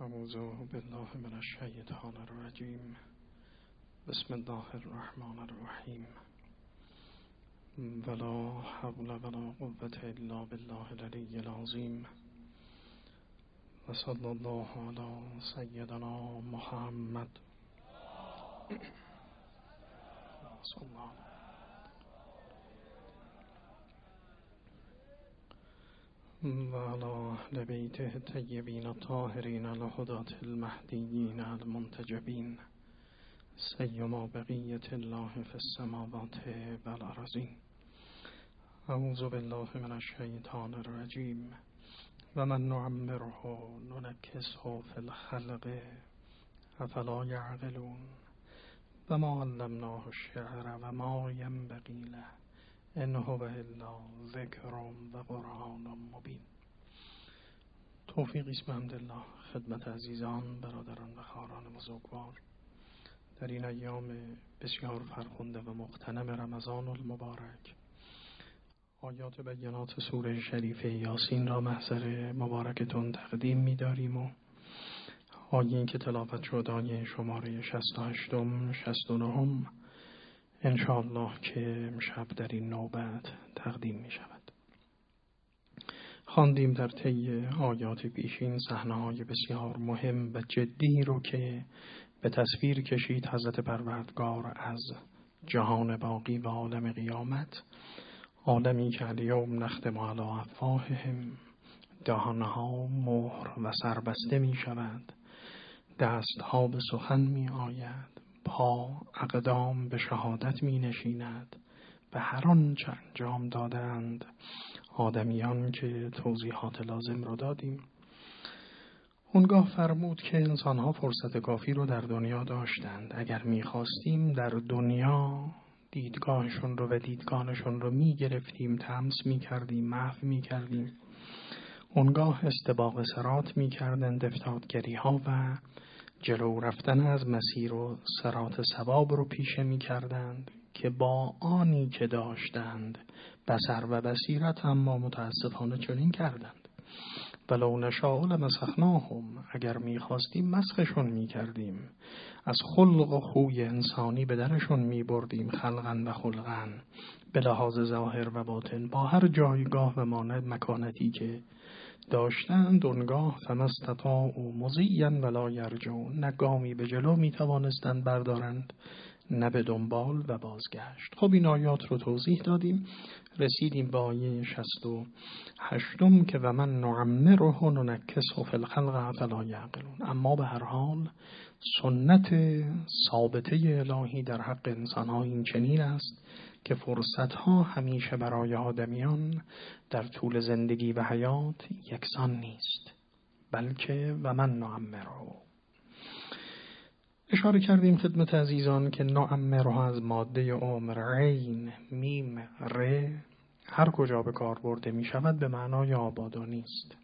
اعوذ بالله من الشیطان الرجیم. بسم الله الرحمن الرحیم. ولا حول ولا قوة الا بالله العلی العظیم. و صلی الله علی سیدنا محمد و علی اهل بیته الطیبین الطاهرین الهداة المهدیین المنتجبین سیما بقیة الله فی السماوات والارضین. اعوذ بالله من الشیطان الرجیم. و من نعمره ننکسه فی الخلق افلا یعقلون. و ما علمناه الشعر و ما ینبغی له ان هو الا ذکر و قرآن مبین. توفیق است بحمدالله خدمت عزیزان، برادران و خواهران بزرگوار در این ایام بسیار فرخنده و مغتنم رمضان المبارک. آیات بینات سوره شریفه یاسین را محضر مبارکتون تقدیم می‌داریم و آیه این که تلاوت شد آیه شماره 68 69 انشاءالله که امشب در این نوبت تقدیم می شود. خواندیم در طی آیات پیشین صحنه‌های بسیار مهم و جدی رو که به تصویر کشید حضرت پروردگار از جهان باقی و عالم قیامت، عالمی که الیوم نختم علی افواههم، دهانها مهر و سربسته می شود، دستها به سخن می آید، پا اقدام به شهادت می نشیند به هر آنچه انجام دادند آدمیان که توضیحات لازم رو دادیم. اونگاه فرمود که انسانها فرصت کافی رو در دنیا داشتند. اگر می خواستیم در دنیا دیدگاهشون رو و دیدگانشون رو می گرفتیم، تمس می کردیم، محو می کردیم. اونگاه استباق صراط می کردند، افتادگری ها و جلو رفتن از مسیر و صراط ثواب رو پیشه می کردند که با آنی که داشتند بصر و بصیرت، اما متاسفانه چنین کردند. ولو نشاء لمسخناهم، اگر می خواستیم مسخشون می کردیم، از خلق و خوی انسانی به درشون می بردیم، خلقن و خلقن، به لحاظ ظاهر و باطن، با هر جایگاه و ماند مکانتی که داشتند. اونگاه فمستطاعوا مضیا ولا یرجعون، نه گامی به جلو می توانستند بردارند نه به دنبال و بازگشت. خب این آیات رو توضیح دادیم، رسیدیم به آیه 68 که و من نعمره ننکسه فی الخلق افلا یعقلون. اما به هر حال سنت ثابته الهی در حق انسان‌ها این چنین است که فرصت‌ها همیشه برای آدمیان در طول زندگی و حیات یکسان نیست، بلکه و من نعمره. اشاره کردیم خدمت عزیزان که نعمره از ماده عمر، عین، میم، ر، هر کجا به کار برده می شود به معنای آبادانی است.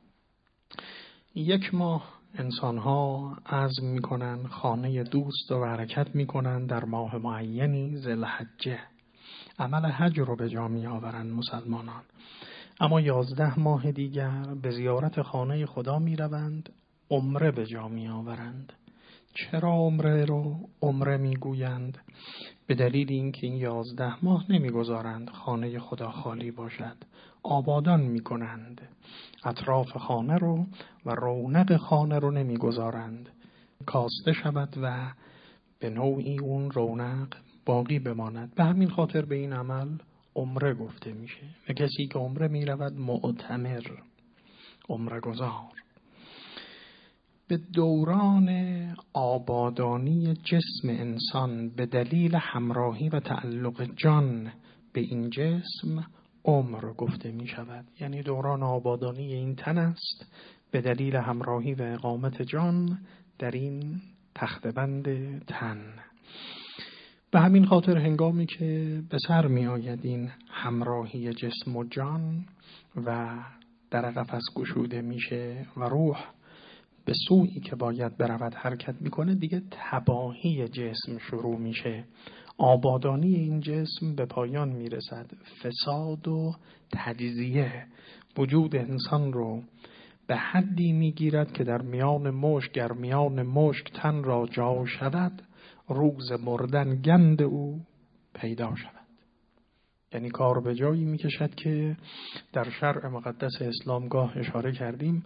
یک ماه انسان‌ها عزم می‌کنند خانه دوست و حرکت می‌کنند در ماه معینی ذوالحجه، عمل حج رو به جا می‌آورند مسلمانان. اما 11 ماه دیگر به زیارت خانه خدا می‌روند، عمره به جا می‌آورند. چرا عمره رو عمره می‌گویند؟ به دلیل اینکه این 11 ماه نمی‌گذارند خانه خدا خالی باشد، آبادان می‌کنند. اطراف خانه رو و رونق خانه رو نمی‌گذارند کاسته شود و به نوعی اون رونق باقی بماند. به همین خاطر به این عمل عمره گفته میشه. و کسی که عمره می‌رود معتمر، عمره گذار. به دوران آبادانی جسم انسان به دلیل همراهی و تعلق جان به این جسم عمر گفته می شود. یعنی دوران آبادانی این تن است به دلیل همراهی و اقامت جان در این تختبند تن. به همین خاطر هنگامی که به سر می آید این همراهی جسم و جان و در قفس گشوده میشه و روح به سویی که باید برود حرکت میکنه، دیگه تباهی جسم شروع میشه، آبادانی این جسم به پایان میرسد، فساد و تجزیه وجود انسان رو به حدی میگیرد که در میان مشک گر میان مشک تن را جا شود، روز مردن گند او پیدا شود. یعنی کار به جایی میکشد که در شرع مقدس اسلامگاه اشاره کردیم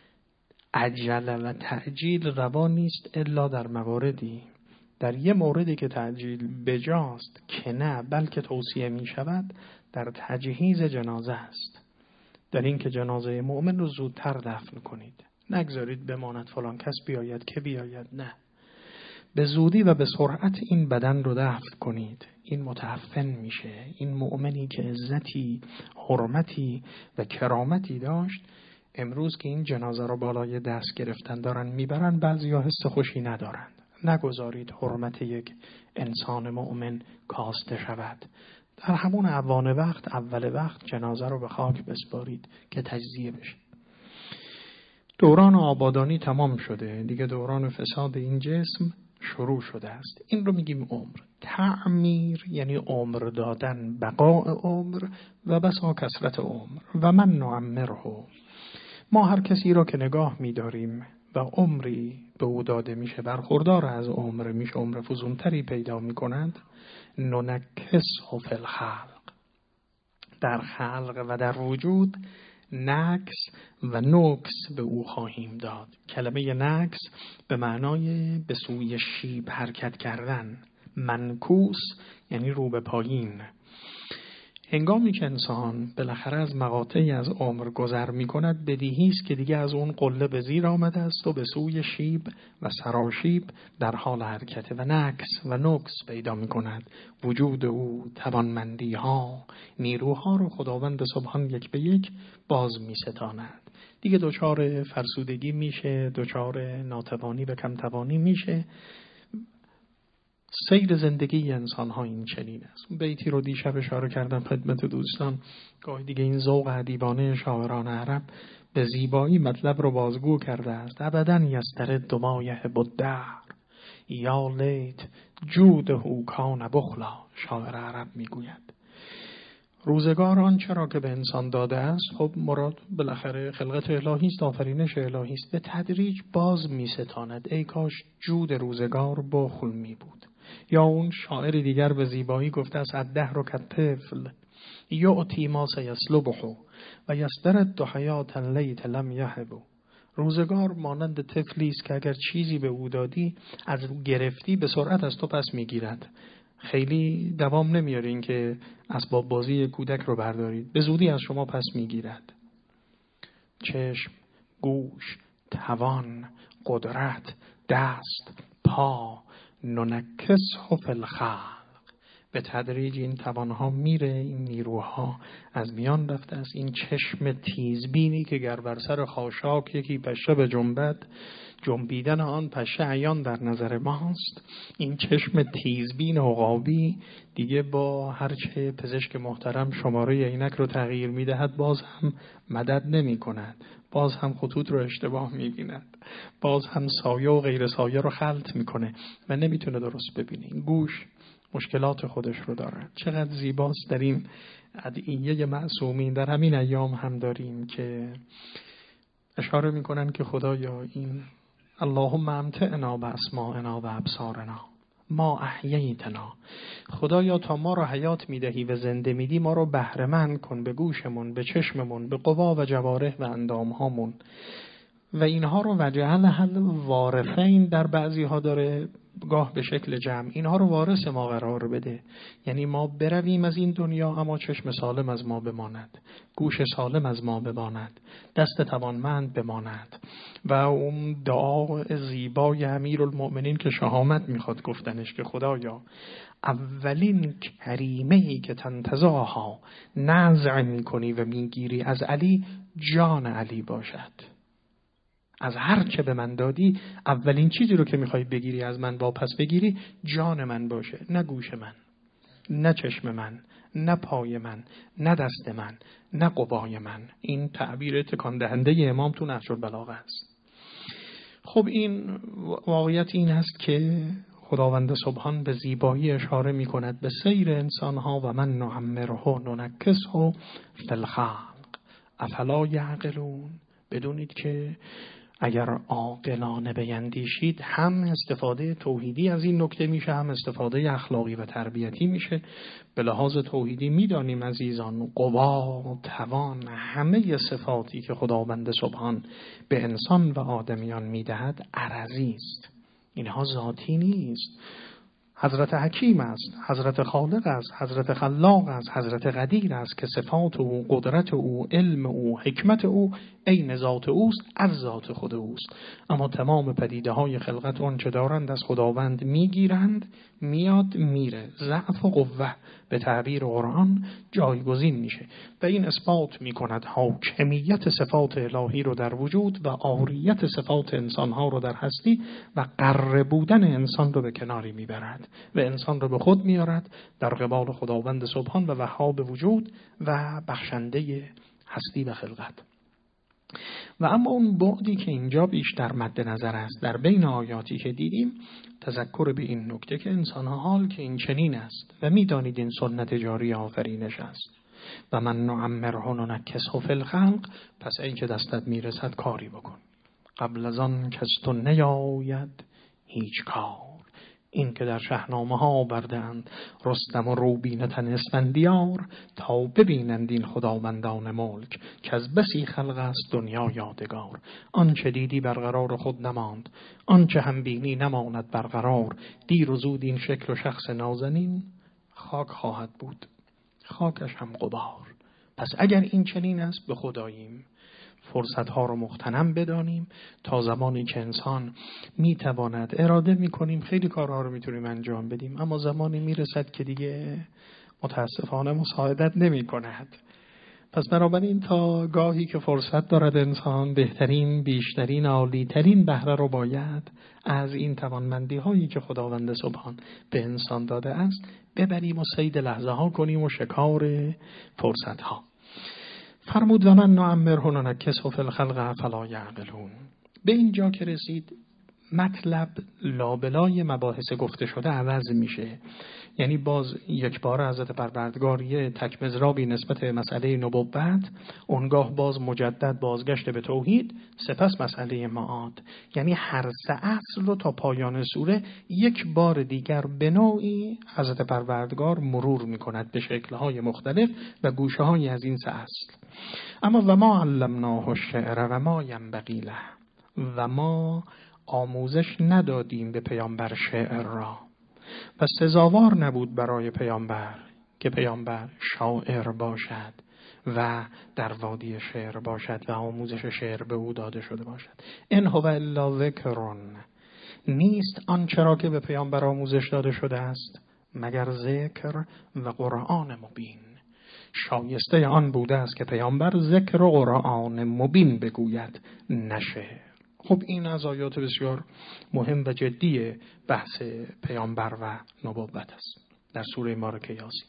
عجله و تعجیل روا نیست الا در مواردی. در یه موردی که تعجیل بجاست که نه بلکه توصیه می شود در تجهیز جنازه است، در این که جنازه مؤمن رو زودتر دفن کنید، نگذارید بماند فلان کس بیاید که بیاید، نه، به زودی و به سرعت این بدن رو دفن کنید. این متعفن میشه. این مؤمنی که عزتی، حرمتی و کرامتی داشت، امروز که این جنازه رو بالای دست گرفتن دارن میبرن، بعضیا حس خوشی ندارند. نگذارید حرمت یک انسان مؤمن کاسته شود. در همون اول وقت جنازه رو به خاک بسپارید که تجزیه بشه. دوران آبادانی تمام شده، دیگه دوران فساد این جسم شروع شده است. این رو میگیم عمر. تعمیر یعنی عمر دادن، بقاء عمر و بسا کثرت عمر. و من نعمره، ما هر کسی رو که نگاه می‌داریم و عمری به او داده میشه، برخوردار از عمر میشه، عمر فزونتری پیدا میکنند، ننکسه فی الخلق، در خلق و در وجود نکس و نکس به او خواهیم داد. کلمه نکس به معنای به سوی شیب حرکت کردن، منکوس یعنی رو به پایین. هنگامی که انسان بالاخره از مقاطعی از عمر گذر می کند، بدیهی است که دیگه از اون قله به زیر آمده است و به سوی شیب و سراشیب در حال حرکت و نکس و نکس پیدا می کند. وجود او، توانمندی ها، نیروها رو خداوند سبحان یک به یک باز می ستاند. دیگه دچار فرسودگی میشه، دچار ناتوانی و کمتوانی میشه. سیر زندگی انسان ها این چنین است. بیتی رو دیشب اشاره کردم خدمت دوستان. گاهی دیگه این ذوق ادیبانه شاعران عرب به زیبایی مطلب رو بازگو کرده است. ابداً یسترد ما یحب الدهر یا لیت جوده کان بخلا. شاعر عرب میگوید روزگار آنچه را که به انسان داده است، خب مراد بالاخره خلقت الهی است، آفرینش الهی است، به تدریج باز میستاند. ای کاش جود روزگار بخل می بود. یا اون شاعر دیگر به زیبایی گفته است الدهر کالطفل یعطی ما سیسلبه و یسترد حیاة لیت لم یهب. روزگار مانند طفلی است که اگر چیزی به او دادی، از گرفتی به سرعت از تو پس میگیرد. خیلی دوام نمیاره این که اسباب بازی کودک رو بردارید، به زودی از شما پس میگیرد. چشم، گوش، توان، قدرت، دست، پا، ننکسه فی الخلق. به تدریج این توانها میره، این نیروها از میان رفته است. این چشم تیزبینی که گر بر سر خاشاک یکی پشه به جنبد، جنبیدن آن پشه عیان در نظر ماست. این چشم تیزبین عقابی دیگه با هرچه پزشک محترم شماره عینک رو تغییر میدهد باز هم مدد نمی کند، باز هم خطوط رو اشتباه میبیند، باز هم سایه و غیر سایه رو خلط میکنه و نمیتونه درست ببینه. این گوش مشکلات خودش رو داره. چقدر زیباست در این ادعیه معصومین در همین ایام هم داریم که اشاره میکنن که خدایا این اللهم امتعنا باسماعنا و ابصارنا ما احییتنا، خدایا تا ما رو حیات میدهی و زنده میدی، ما رو بهره مند کن به گوشمون، به چشممون، به قوا و جوارح و اندامهامون. و اینها رو وجعل حل وارثین در بعضی ها داره، گاه به شکل جمع، اینها رو وارث ما قرار بده. یعنی ما برویم از این دنیا اما چشم سالم از ما بماند، گوش سالم از ما بماند، دست توانمند بماند. و اون دعا زیبای امیرالمؤمنین که شهامت میخواد گفتنش که خدایا اولین کریمه‌ای که تنتزعها نزع میکنی و میگیری از علی، جان علی باشد. از هر چه به من دادی اولین چیزی رو که میخوای بگیری از من واپس بگیری جان من باشه، نه گوش من، نه چشم من، نه پای من، نه دست من، نه قوای من. این تعبیر تکان دهنده امام تو نهج البلاغه است. خب این واقعیت این هست که خداوند سبحان به زیبایی اشاره میکند به سیر انسانها و من نعمره ننکسه فی الخلق افلا یعقلون. بدونید که اگر عاقلانه بیندیشید هم استفاده توحیدی از این نکته میشه، هم استفاده اخلاقی و تربیتی میشه. به لحاظ توحیدی میدانیم عزیزان قوا، توان، همه صفاتی که خداوند سبحان به انسان و آدمیان میدهد عرضی است، اینها ذاتی نیست. حضرت حکیم است، حضرت خالق است، حضرت خلاق است، حضرت قدیر است که صفات او، قدرت او، علم او، حکمت او عین ذات اوست، از ذات خود اوست. اما تمام پدیده های خلقت اون چه دارند از خداوند میگیرند، میاد میره. ضعف و قوه به تعبیر قرآن جایگزین میشه و این اثبات میکند حاکمیت صفات الهی رو در وجود و عاریت صفات انسانها رو در هستی و قره بودن انسان رو به کناری میبرد و انسان رو به خود میارد در قبال خداوند سبحان و وهاب وجود و بخشنده هستی و خلقت. و اما اون بعدی که اینجا بیشتر مد نظر است در بین آیاتی که دیدیم، تذکر به این نکته که انسان‌ها حال که این چنین است و می‌دانید این سنت جاری آفرینش است و من نعمره ننکسه فی الخلق، پس این که دستت میرسد کاری بکن، قبل از آن که از تو نیاید هیچ کار. این که در شاهنامه ها آوردند رستم و روبینه اسفندیار، تا ببینند این خداوندان ملک که از بسی خلق است دنیا یادگار. آنچه دیدی برقرار خود نماند، آنچه هم بینی نماند برقرار. دیر و زود این شکل و شخص نازنین خاک خواهد بود، خاکش هم غبار. پس اگر این چنین است به خداییم فرصت‌ها رو مغتنم بدانیم تا زمانی که انسان میتواند اراده میکنیم خیلی کارها رو میتونیم انجام بدیم، اما زمانی میرسد که دیگه متاسفانه مساعدت نمیکند. پس بنابراین تا گاهی که فرصت دارد انسان بهترین، بیشترین، عالیترین بهره رو باید از این توانمندی هایی که خداوند سبحان به انسان داده است ببریم و صید لحظه ها کنیم و شکار فرصت ها. فرمود و من نعمره ننکسه فی الخلق افلا یعقلون. به اینجا که رسید مطلب لابلای مباحث گفته شده عوض میشه، یعنی باز یک بار حضرت پروردگار یه تک مضرابی نسبت مسئله نبوت، اونگاه باز مجدد بازگشت به توحید، سپس مسئله معاد. یعنی هر سه اصل رو تا پایان سوره یک بار دیگر به نوعی حضرت پروردگار مرور میکند به شکل‌های مختلف و گوشه‌هایی از این سه اصل. اما و ما علمناه الشعر و ما ینبغی له، و ما آموزش ندادیم به پیامبر شعر را، پس سزاوار نبود برای پیامبر که پیامبر شاعر باشد و در وادی شعر باشد و آموزش شعر به او داده شده باشد. ان هو الا ذکر، نیست آنچه را که به پیامبر آموزش داده شده است مگر ذکر و قرآن مبین. شایسته آن بوده است که پیامبر ذکر و قرآن مبین بگوید، نشه. خب این از آیات بسیار مهم و جدی بحث پیامبر و نبوت است در سوره مبارکه یاسین.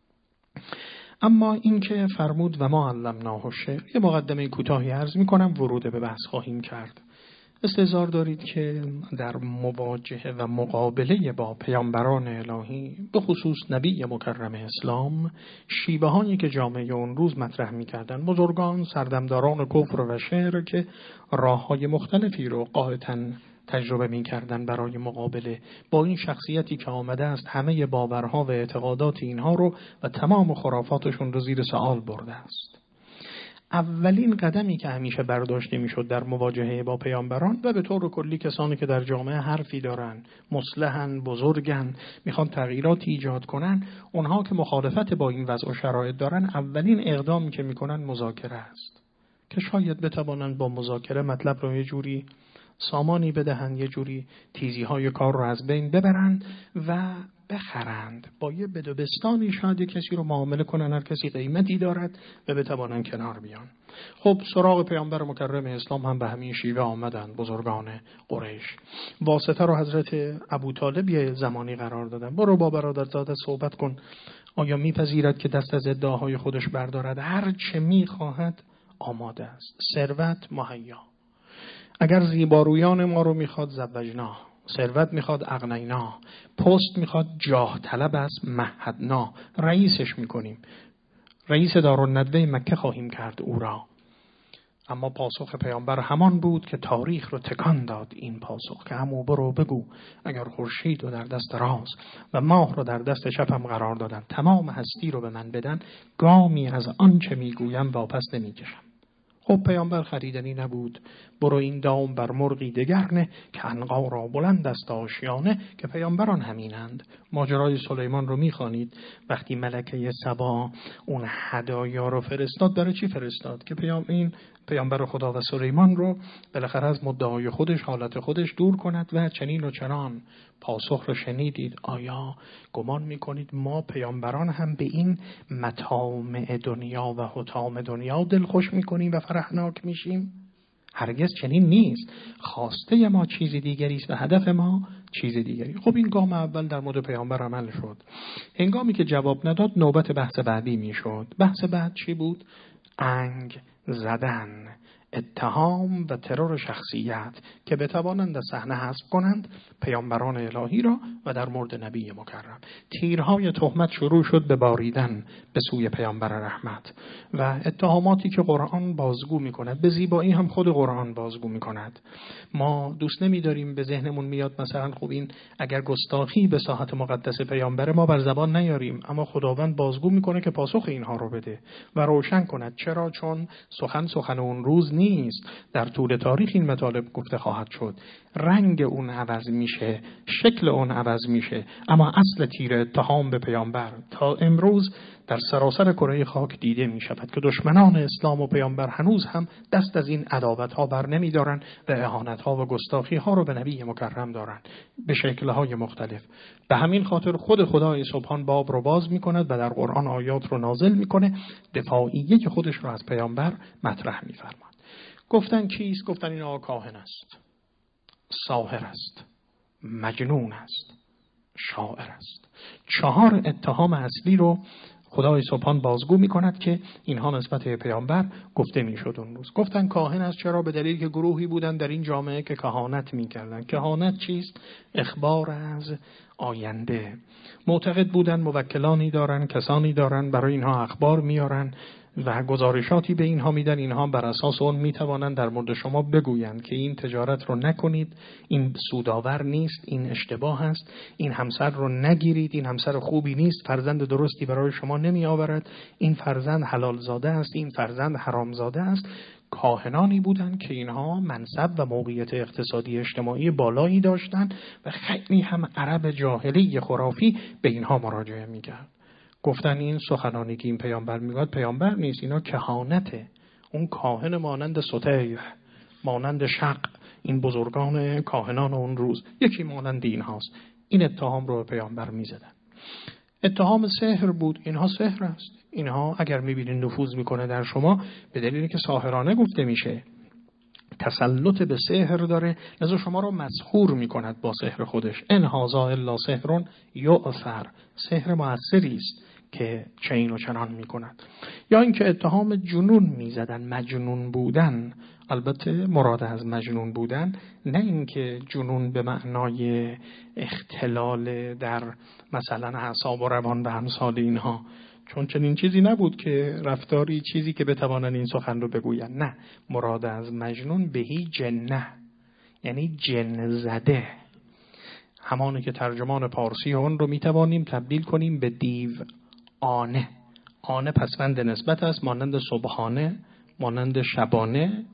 اما این که فرمود و ما علمناه الشعر، یه مقدمه کوتاهی عرض می‌کنم، ورود به بحث خواهیم کرد. استحضار دارید که در مواجهه و مقابله با پیامبران الهی، به خصوص نبی مکرم اسلام، شیوه هایی که جامعه اون روز مطرح می‌کردند، بزرگان سردمداران کفر و شعر که راه‌های مختلفی رو قاطعاً تجربه می‌کردند برای مقابله با این شخصیتی که آمده است همه باورها و اعتقادات اینها رو و تمام خرافاتشون رو زیر سوال برده است. اولین قدمی که همیشه برداشته میشد در مواجهه با پیامبران و به طور کلی کسانی که در جامعه حرفی دارن، مصلحن، بزرگن، میخوان تغییرات ایجاد کنن، اونها که مخالفت با این وضع و شرایط دارن، اولین اقدامی که میکنن مذاکره است که شاید بتوانند با مذاکره مطلب رو یه جوری سامانی بدهند، یه جوری تیزی های کار رو از بین ببرند و بخرند. با یه بدبستانی شاید یه کسی رو معامله کنن، هر کسی قیمتی دارد و بتوانن کنار بیان. خب سراغ پیامبر مکرم اسلام هم به همین شیوه آمدن بزرگان قریش. واسطه رو حضرت ابوطالب یه زمانی قرار دادن، برو با برادرزاده صحبت کن، آیا میپذیرد که دست از ادعاهای خودش بردارد؟ هر چه میخواهد آماده است، ثروت مهیا، اگر زیبارویان ما رو میخواد زوجنا، ثروت میخواد اغنینا، پست میخواد جاه طلب است مهدنا، رئیسش میکنیم، رئیس دارالندوه مکه خواهیم کرد او را. اما پاسخ پیامبر همان بود که تاریخ رو تکان داد. این پاسخ که عمو برو بگو اگر خورشید رو در دست راست و ماه رو در دست چپم قرار دادن، تمام هستی رو به من بدن، گامی از آنچه میگویم واپس نمیکشم. خب پیامبر خریدنی نبود. برو این دام بر مرغی دگر نه که عنقا را بلند است آشیانه، که پیامبران همینند. ماجرای سلیمان رو میخوانید. وقتی ملکه سبا اون هدایا رو فرستاد، برای چی فرستاد؟ که پیامبر خدا و سلیمان رو بالاخره از مدعای خودش، حالت خودش دور کند. و چنین و چنان پاسخ رو شنیدید. آیا گمان میکنید ما پیامبران هم به این مطامع دنیا و حطام دنیا دلخوش میکنیم و فرحناک میشیم؟ هرگز چنین نیست. خواسته ما چیز دیگری است و هدف ما چیز دیگری. خب این گام اول در مورد پیامبر عمل شد. هنگامی که جواب نداد، نوبت بحث بعدی میشد. بحث بعد چی بود؟ انگ زدن، اتهام و ترور شخصیت که بتوانند از صحنه حذف کنند پیامبران الهی را و در مورد نبی مکرم. تیرهای تهمت شروع شد به باریدن به سوی پیامبر رحمت و اتهاماتی که قرآن بازگو میکند، به زیبایی هم خود قرآن بازگو میکند. ما دوست نمیداریم، به ذهنمون میاد مثلا خب این اگر گستاخی به ساحت مقدس پیامبر ما بر زبان نیاریم، اما خداوند بازگو میکنه که پاسخ اینها رو بده و روشن کند. چرا؟ چون سخن اون روز نیست. در طول تاریخ این مطالب گفته خواهد شد. رنگ اون عوض میشه، شکل اون عوض میشه، اما اصل تیر اتهام به پیامبر تا امروز در سراسر کره خاک دیده می شود که دشمنان اسلام و پیامبر هنوز هم دست از این عداوت ها بر نمی دارن و اهانت ها و گستاخی ها رو به نبی مکرم دارن به شکل های مختلف. به همین خاطر خود خدای سبحان باب رو باز می کند و در قرآن آیات رو نازل می کنه، دفاعیه خودش رو از پیامبر مطرح می فرماد. گفتن کیست؟ گفتن این آقا کاهن است، ساحر است، مجنون است، شاعر است. 4 اتهام اصلی رو خدای سبحان بازگو می کند که اینها نسبت به پیامبر گفته می شد اون روز. گفتن کاهن است. چرا؟ به دلیل که گروهی بودن در این جامعه که کهانت می کردن. کهانت چیست؟ اخبار از آینده. معتقد بودن موکلانی دارن، کسانی دارن برای اینها اخبار میارن و گزارشاتی به اینها میدن. اینها بر اساس اون میتوانند در مورد شما بگویند که این تجارت رو نکنید، این سودآور نیست، این اشتباه است، این همسر رو نگیرید، این همسر خوبی نیست، فرزند درستی برای شما نمی آورد، این فرزند حلال زاده است، این فرزند حرام زاده است. کاهنانی بودند که اینها منصب و موقعیت اقتصادی اجتماعی بالایی داشتند و خیلی هم عرب جاهلی خرافی به اینها مراجعه میکرد. گفتن این سخنانی که این پیامبر میگوید پیامبر نیست، اینا کهانته. اون کاهن مانند ستیر، مانند شق، این بزرگان کاهنان اون روز یکی مانند این هاست. این اتهام رو به پیامبر میزدن. اتهام سحر بود. اینها سحر است. اینها اگر میبینید نفوذ میکنه در شما به دلیلی که ساحرانه گفته میشه، تسلط به سحر داره، لذا شما رو مسحور میکند با سحر خودش. ان هذا الا سحر یؤثر. سحر مؤثری است که چنین و چنان میکند. یا اینکه اتهام جنون میزدن، مجنون بودن. البته مراد از مجنون بودن نه اینکه جنون به معنای اختلال در مثلا اعصاب و روان و امثال اینها، چون چنین چیزی نبود که رفتاری چیزی که بتوانن این سخن رو بگوین. نه، مراد از مجنون بهی جنه، یعنی جن زده. همانی که ترجمان پارسی اون رو میتوانیم تبدیل کنیم به دیو آنه. آنه پسوند نسبت است، مانند صبحانه، مانند شبانه.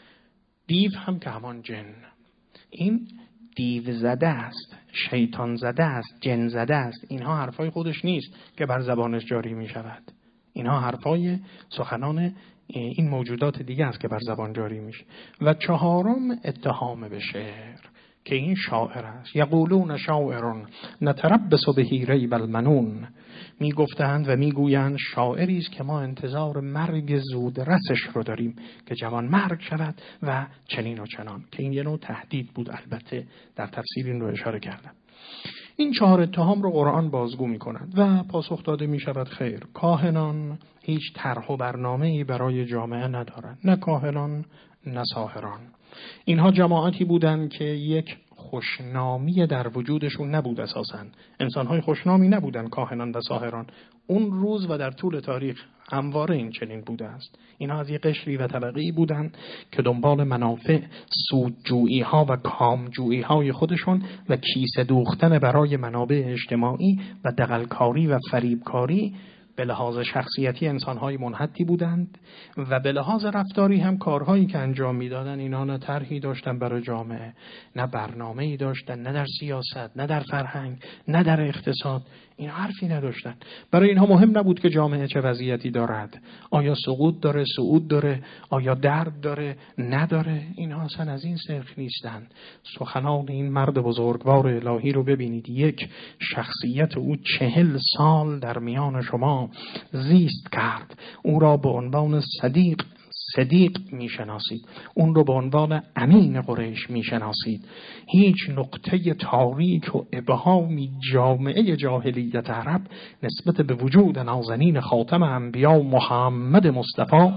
دیو هم که همان جن. این دیو زده است، شیطان زده است، جن زده است. اینها حرفای خودش نیست که بر زبانش جاری می شود. اینها حرفای سخنان این موجودات دیگه است که بر زبان جاری میشه. و 4م اتهام به شعر که این شاعر است. یقولون شاعر نتربص به ریب المنون. میگفتند و میگویند شاعری است که ما انتظار مرگ زود رسش رو داریم که جوان مرگ شود و چنین و چنان، که این یه نوع تهدید بود. البته در تفسیر این رو اشاره کردم. این 4 اتهام رو قرآن بازگو می کند و پاسخ داده می شود خیر. کاهنان هیچ طرح و برنامه‌ای برای جامعه ندارند، نه کاهنان نه ساحران. اینها جماعتی بودند که یک خوشنامی در وجودشون نبود. اساساً انسان‌های خوشنامی نبودن کاهنان و ساحران اون روز و در طول تاریخ همواره این چنین بوده است. اینها از یک قشری و طبقه‌ای بودند که دنبال منافع، سودجویی‌ها و کامجویی‌های خودشون و کیسه دوختن برای منابع اجتماعی و دغل‌کاری و فریبکاری به لحاظ شخصیتی انسان‌های منحطی بودند و به لحاظ رفتاری هم کارهایی که انجام می‌دادند اینا نه طرحی داشتن برای جامعه، نه برنامه‌ای داشتن، نه در سیاست، نه در فرهنگ، نه در اقتصاد. این حرفی نداشتن. برای اینها مهم نبود که جامعه چه وضعیتی دارد، آیا سقوط داره، صعود داره، آیا درد داره، نداره. اینها اصلا از این سرخ نیستند. سخنان این مرد بزرگوار الهی رو ببینید. یک، شخصیت او 40 سال در میان شما زیست کرد. او را به عنوان صدیق میشناسید، اون رو به عنوان امین قریش میشناسید. هیچ نقطه تاریک و ابهامی جامعه جاهلیت عرب نسبت به وجود نازنین خاتم انبیا محمد مصطفی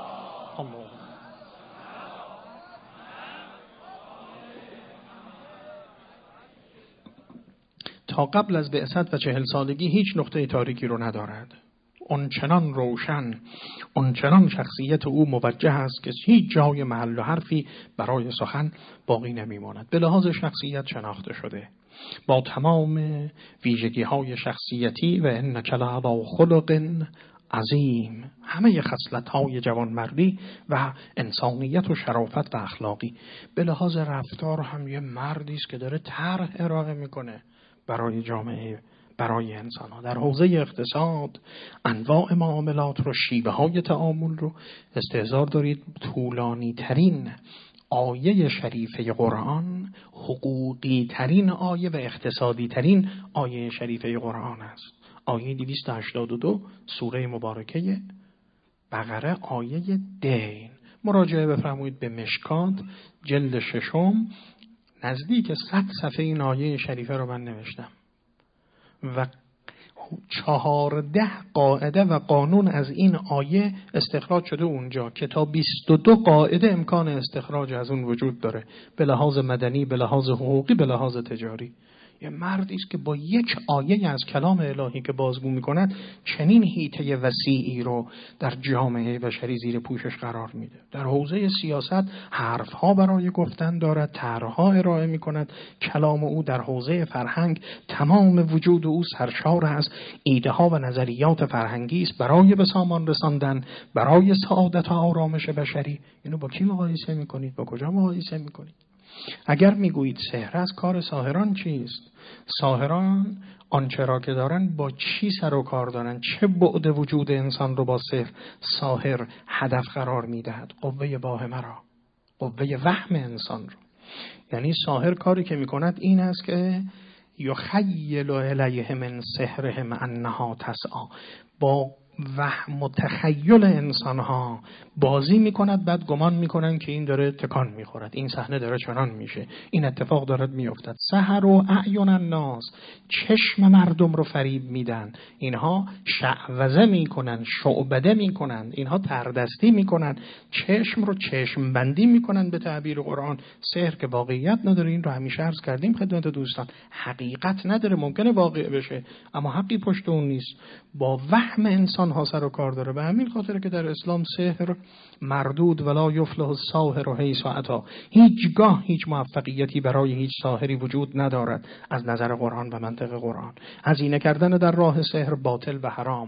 تا قبل از بعثت و 40 سالگی هیچ نقطه تاریکی رو ندارد. اونچنان روشن، اونچنان شخصیت او موجه است که هیچ جای محل و حرفی برای سخن باقی نمیماند. به لحاظ شخصیت شناخته شده با تمام ویژگی‌های شخصیتی و انک لعلی خلق عظیم، همه خصلت‌های جوانمردی و انسانیت و شرافت و اخلاقی. به لحاظ رفتار هم یه مردی است که داره طرح ارائه میکنه برای جامعه، برای انسان ها. در حوزه اقتصاد انواع معاملات رو، شیوه های تعامل رو استحضار دارید. طولانی ترین آیه شریفه قرآن حقوقی ترین آیه و اقتصادی ترین آیه شریفه قرآن است. آیه 282 سوره مبارکه بقره، آیه دین. مراجعه بفرمایید به مشکات جلد 6 نزدیک 100 صفحه این آیه شریفه رو من نوشتم و 14 قاعده و قانون از این آیه استخراج شده اونجا که تا 22 قاعده امکان استخراج از اون وجود داره، به لحاظ مدنی، به لحاظ حقوقی، به لحاظ تجاری. یه مردی است که با یک آیه از کلام الهی که بازگو می‌کند چنین حیطه وسیعی رو در جامعه بشری زیر پوشش قرار میده. در حوزه سیاست حرف‌ها برای گفتن دارد، طرح‌ها ارائه می‌کند. کلام او در حوزه فرهنگ تمام وجود او سرشار از ایده‌ها و نظریات فرهنگی است برای به سامان رساندن، برای سعادت و آرامش بشری. اینو با کی مقایسه می‌کنید؟ با کجا مقایسه می‌کنید؟ اگر میگویید سحر از کار ساحران چیست؟ ساحران آنچه را که دارن با چی سر و کار دارن؟ چه بعد وجود انسان رو با ساحر هدف قرار میدهد؟ قوه واهمه را، قوه وهم انسان رو. یعنی ساحر کاری که میکند این است که یخیل الیه من سحرهم انها تسعی، با وهم و تخیل انسان‌ها بازی می‌کند، بعد گمان می‌کنن که این داره تکان می‌خورد، این صحنه داره چنان میشه، این اتفاق داره میافتد. سحر و اعین الناس، چشم مردم رو فریب میدن. اینها شعوذه می‌کنن، شعبده می‌کنن، اینها تردستی می‌کنن، چشم رو چشم بندی می‌کنن به تعبیر قرآن. سحر که واقعیت نداره، این رو همیشه عرض کردیم خدمت دوستان، حقیقت نداره، ممکنه واقع بشه اما حقی پشت اون نیست، با وهم انسان ها سر و کار داره. به همین خاطر که در اسلام سحر مردود ولا یفلح الساحر حیث اتی، هیچگاه هیچ موفقیتی برای هیچ ساحری وجود ندارد از نظر قرآن و منطق قرآن. هزینه کردن در راه سحر باطل و حرام،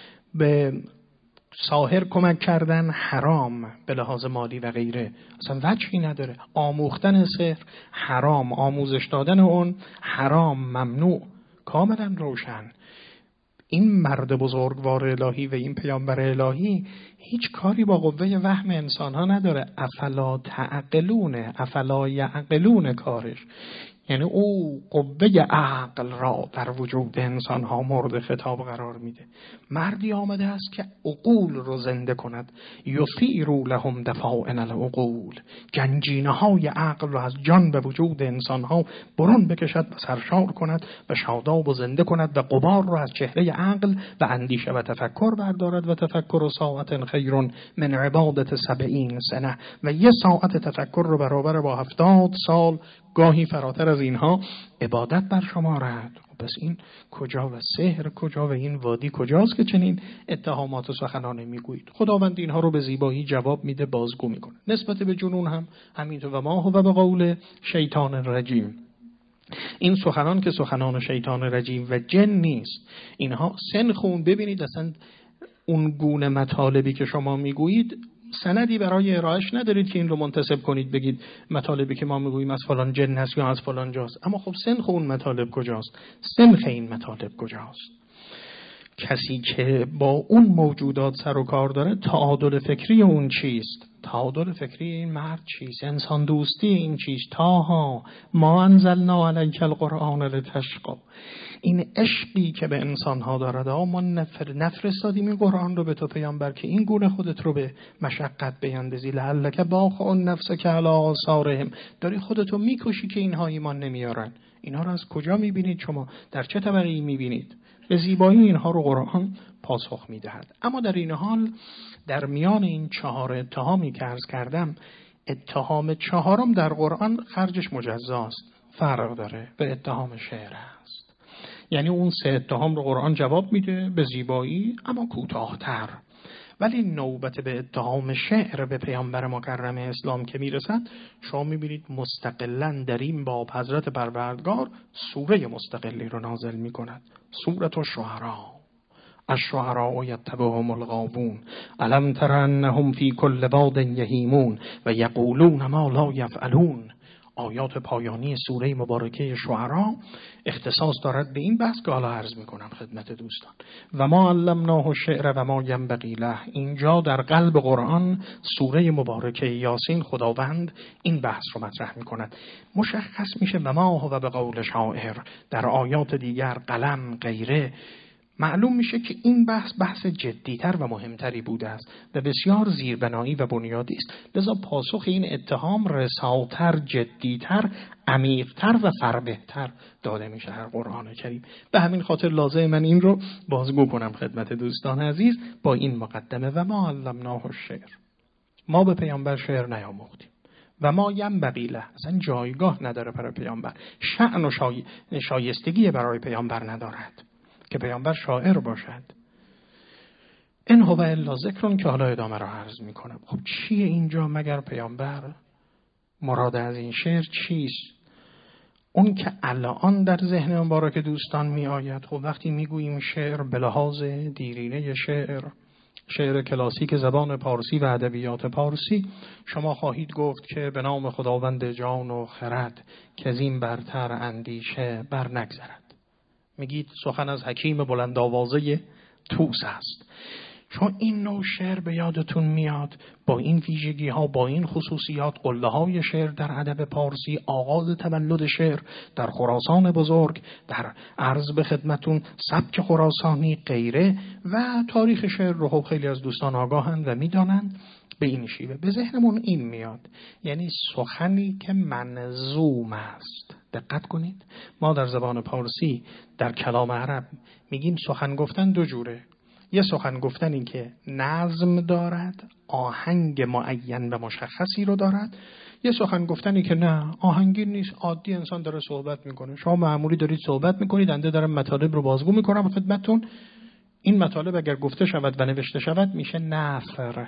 به ساحر کمک کردن حرام به لحاظ مالی و غیره، اصلا وجهی نداره. آموختن سحر حرام، آموزش دادن اون حرام، ممنوع، کاملا روشن. این مرد بزرگوار الهی و این پیامبر الهی هیچ کاری با قوه وهم انسان ها نداره. افلا تعقلون، افلا یعقلون کارش. یعنی او قوه عقل را در وجود انسان ها مورد خطاب قرار میده. مردی آمده است که عقول رو زنده کند. یثیروا لهم دفائن العقول، گنجینه های عقل رو از جان به وجود انسان ها برون بکشد و سرشار کند و شاداب و زنده کند و غبار رو از چهره عقل و اندیشه و تفکر بردارد. و تفکر ساعت خیر من عبادت 70 سنه، و یه ساعت تفکر رو برابر با 70 سال گاهی فراتر از اینها عبادت برشمارد. پس این کجا و سحر کجا و این وادی کجاست که چنین اتهامات و سخنانه میگویید؟ خداوند اینها رو به زیبایی جواب میده، بازگو میکنه. نسبت به جنون هم همینطور. و ما هو به قول شیطان رجیم. این سخنان که سخنان شیطان رجیم و جن نیست. اینها سنخون. ببینید اصلا اون گونه مطالبی که شما میگویید سندی برای ارائهش ندارید که این رو منتسب کنید بگید مطالبی که ما میگوییم از فلان جن هست یا از فلان جاست. اما خب سنخ اون مطالب کجاست؟ سنخ این مطالب کجاست؟ کسی که با اون موجودات سر و کار داره تعادل فکری اون چیست؟ تعادل فکری این مرد چیست؟ انسان دوستی این چیست؟ تاها ما انزلنا علیک القرآن لتشقی. این عشقی که به انسان‌ها دارد، ما نفرستادیم این قرآن رو به تو پیامبر که این گونه خودت رو به مشقت بیندازی. لعلک باخع نفسک علی آثارهم. داری خودتو میکشی که اینها ایمان نمیارن. اینها رو از کجا میبینید شما؟ در چه طبقه‌ای میبینید؟ به زیبایی اینها رو قرآن پاسخ میدهد. اما در این حال در میان این 4 اتهامی که عرض کردم، اتهام 4م در قرآن خرجش مجزاست، فرق داره، به اتهام شعر است. یعنی اون 3 اتهام رو قرآن جواب میده به زیبایی اما کوتاه‌تر. ولی نوبت به اتهام شعر به پیامبر مکرم اسلام که میرسد، شما میبینید مستقلاً در این باب حضرت پروردگار سوره مستقلی رو نازل میکند. سوره الشعراء. الشعراء یتبعهم الغاوون الم تر انهم فی کل واد یهیمون و یقولون ما لا یفعلون. آیات پایانی سوره مبارکه شعراء اختصاص دارد به این بحث که حالا عرض میکنم خدمت دوستان. و ما علمناه الشعر و ما ینبغی له. اینجا در قلب قرآن سوره مبارکه یاسین خداوند این بحث رو مطرح میکند. مشخص میشه و ما هو به قول شاعر. در آیات دیگر قلم غیره معلوم میشه که این بحث جدیتر و مهمتری بوده است و بسیار زیربنایی و بنیادی است. لذا پاسخ این اتهام رساتر، جدیتر، عمیقتر و فربهتر داده میشه در قرآن کریم. به همین خاطر لازم من این رو بازگو کنم خدمت دوستان عزیز با این مقدمه و ما علمناه الشعر. ما به پیامبر شعر نیاموختیم و ما ینبغی له. اصلا جایگاه نداره برای پیامبر. شأن و شایستگی برای پیامبر ندارد که پیامبر شاعر باشد. این هو الا ذکرون که حالا ادامه را عرض میکنم. خب چیه اینجا مگر پیامبر؟ مراد از این شعر چیست؟ اون که الان در ذهن مبارک دوستان می آید. خب وقتی میگوییم شعر به لحاظ دیرینه شعر کلاسیک زبان پارسی و ادبیات پارسی، شما خواهید گفت که به نام خداوند جان و خرد که از این برتر اندیشه بر نگذرد. میگید سخن از حکیم بلند آوازه طوس است. چون این نوع شعر به یادتون میاد با این ویژگی ها، با این خصوصیات، قله های شعر در ادب پارسی، آغاز تولد شعر در خراسان بزرگ، در عرض به خدمتون سبک خراسانی غیره و تاریخ شعر رو خیلی از دوستان آگاهند و میدانند. به این شیوه به ذهنمون این میاد، یعنی سخنی که منظوم است. دقت کنید، ما در زبان پارسی در کلام عرب میگیم سخن گفتن 2 جوره. یه سخن گفتنی که نظم دارد، آهنگ معین و مشخصی رو دارد. یه سخن گفتنی که نه آهنگی نیست، عادی انسان داره صحبت میکنه. شما معمولی دارید صحبت میکنید، بنده دارم مطالب رو بازگو میکنم خدمتتون. این مطالب اگر گفته شود و نوشته شود میشه نثر.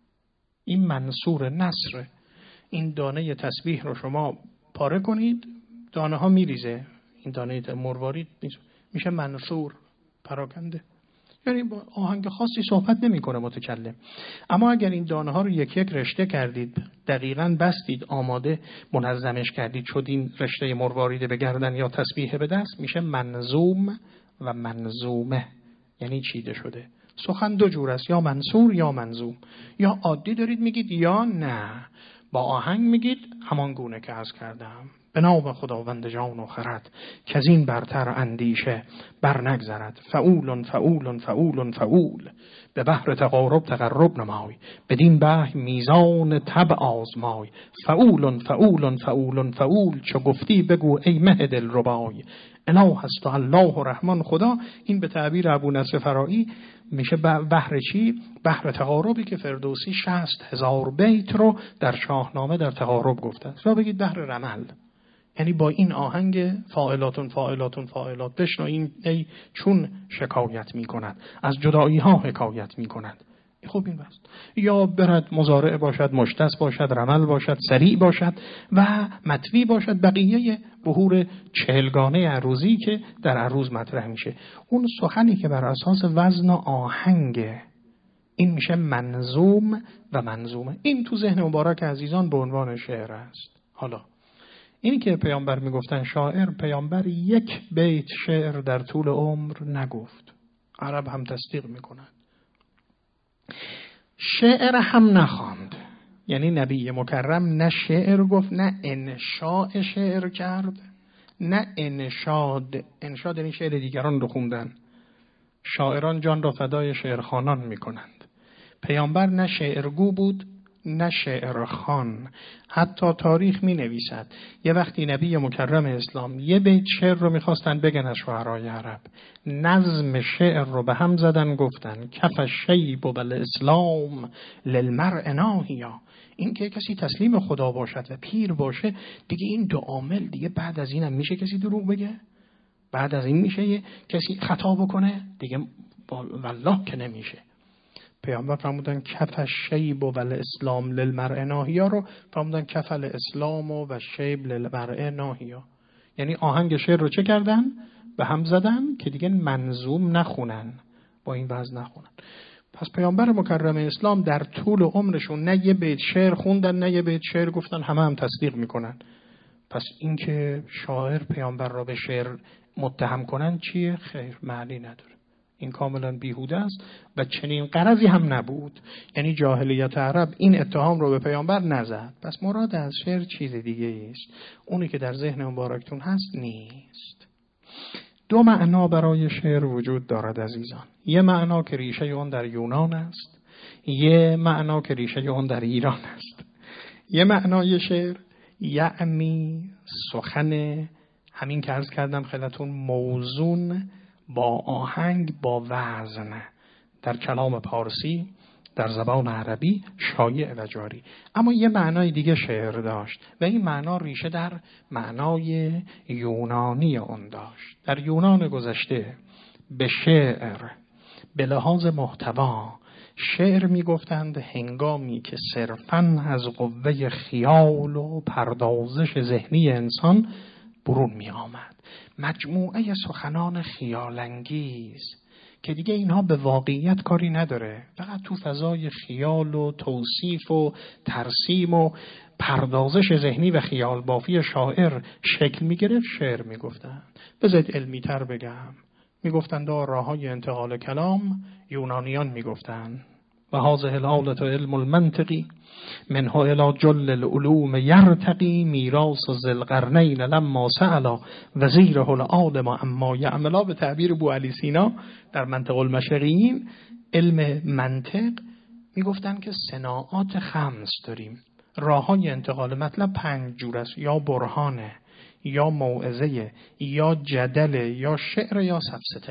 این منصور نثر. این دانه تسبیح رو شما پاره کنید، دانه ها میریزه. این دانه مروارید میشه منصور، پراکنده. یعنی با آهنگ خاصی صحبت نمیکنه متکلم. اما اگر این دانه ها رو یک یک رشته کردید، دقیقاً بستید، آماده منظمش کردید، شد این رشته مروارید به گردن یا تسبیح به دست، میشه منظوم و منظومه. یعنی چیده شده. سخن 2 جور است، یا منصور یا منظوم. یا عادی دارید میگید یا نه با آهنگ میگید همان گونه که عرض کردم. به نام خداوند جان و خرد که از این برتر اندیشه بر نگذرد. فعول فعول فعول فعول به بحر تقارب تقرب نمای بدین بحر میزان طبع آزمای. فعول فعول فعول فعول چو گفتی بگو ای مه دل ربای. اله است و الله و رحمان خدا. این به تعبیر ابو نصر فرایی میشه بحر چی؟ بحر تقاربی که فردوسی 60,000 بیت رو در شاهنامه در تقارب گفته است. را بگید بحر رمل. یعنی با این آهنگ فاعلاتون فاعلاتون فاعلات بشنوین ای چون شکایت می کند، از جدایی ها حکایت می کند. خب این بس. یا برد مضارع باشد، مشتس باشد، رمل باشد، سریع باشد و مطوی باشد، بقیه بهور 40 عروضی که در عروض مطرح میشه. اون سخنی که بر اساس وزن و آهنگ، این میشه منظوم و منظومه. این تو ذهن مبارک عزیزان به عنوان شعر است. حالا اینی که پیامبر میگفتن شاعر، پیامبر یک بیت شعر در طول عمر نگفت. عرب هم تصدیق میکنن. شعر هم نخواند. یعنی نبی مکرم نه شعر گفت، نه انشاء شعر کرد، نه انشاد. انشاد یعنی شعر دیگران رو خوندن. شاعران جان را فدای شعرخوانان میکنند. پیامبر نه شعرگو بود نه شعرخوان. حتی تاریخ می نویسد یه وقتی نبی مکرم اسلام یه بیت شعر رو میخواستن بگن از شعرای عرب، نظم شعر رو به هم زدن، گفتن کف الشیب بالاسلام للمرء ناهیا. این که کسی تسلیم خدا باشد و پیر باشه دیگه، این دو عامل دیگه، بعد از اینم میشه کسی دروغ بگه؟ بعد از این میشه کسی خطا بکنه؟ دیگه والله که نمیشه. پیامبر فرمودن کف الشیب والاسلام للمرء ناهیا رو فرمودن کف الاسلام و شیب للمرء ناهیا. یعنی آهنگ شعر رو چه کردن؟ به هم زدن که دیگه منظوم نخونن، با این وزن نخونن. پس پیامبر مکرم اسلام در طول عمرشون نه یه بیت شعر خوندن نه یه بیت شعر گفتن، همه هم تصدیق میکنن. پس این که شاعر پیامبر را به شعر متهم کنن چیه؟ خیر، معنی نداره. این کاملا بیهوده است و چنین غرضی هم نبود. یعنی جاهلیت عرب این اتهام رو به پیامبر نزد. پس مراد از شعر چیز دیگه است، اونی که در ذهن مبارکتون هست نیست. دو معنا برای شعر وجود دارد عزیزان. یه معنا که ریشه اون در یونان است، یه معنا که ریشه اون در ایران است. یه معنای شعر یعنی سخن، همین که عرض کردم خدمتتون، موزون، با آهنگ، با وزن، در کلام پارسی، در زبان عربی شایع و جاری. اما یه معنای دیگه شعر داشت و این معنا ریشه در معنای یونانی اون داشت. در یونان گذشته به شعر به لحاظ محتوا شعر میگفتند هنگامی که صرفاً از قوه خیال و پردازش ذهنی انسان برون می آمد. مجموعه سخنان خیالانگیز که دیگه اینها به واقعیت کاری نداره، فقط تو فضای خیال و توصیف و ترسیم و پردازش ذهنی و خیال بافی شاعر شکل می گرفت، شعر می گفتن. بذارید علمی تر بگم، می گفتن دا راههای انتقال کلام یونانیان می گفتن و هذه الآلة علم المنطقی منه الى جل العلوم یرتقی میراث ذی القرنین لما سأل وزیره العالم اما یعملا. به تعبیر بوعلی سینا در منطق المشرقیین، علم منطق، میگفتن که صناعات خمس داریم، راههای انتقال مطلب 5 جور است، یا برهانه، یا موعظه، یا جدل، یا شعر، یا سفسطه.